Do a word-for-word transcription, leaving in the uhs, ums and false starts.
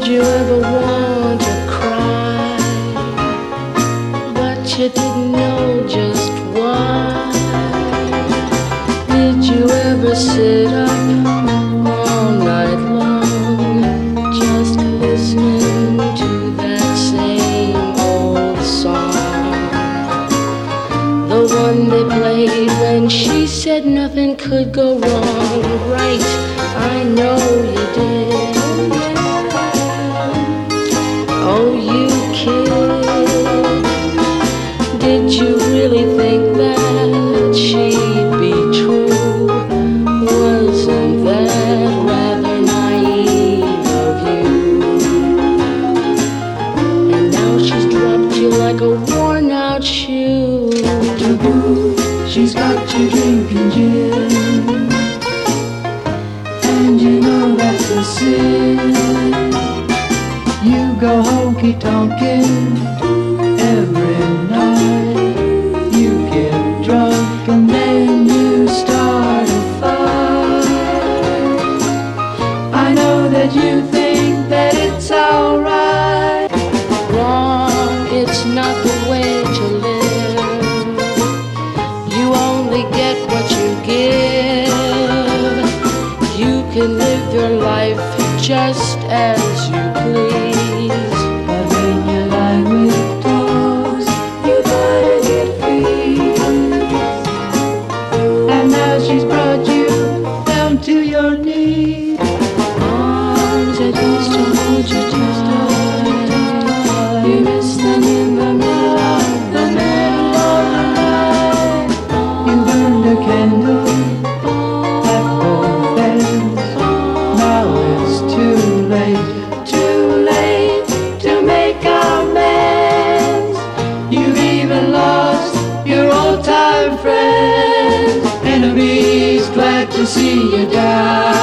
Did you ever want to cry, but you didn't know just why? Did you ever sit up all night long just listening to that same old song? The one they played when she said nothing could go wrong. Right, I know you did. Oh, you kid, did you really think that she'd be true? Wasn't that rather naive of you? And now she's dropped you like a worn-out shoe. Taboo, she's got you drinking gin, and you know that's a sin. You go honky-tonkin' every night. You get drunk and then you start a fight. I know that you think that it's alright. Wrong, it's not the way to live. You only get what you give. You can live your life just as you please. But when you lie with dogs, you gotta get free. And now she's brought you down to your knees. Arms that used to hold you tight, you miss them in the middle of the night. You burned a candle at both ends. Now it's too late, too late to make amends. You've even lost your old-time friends. Enemies glad to see you down.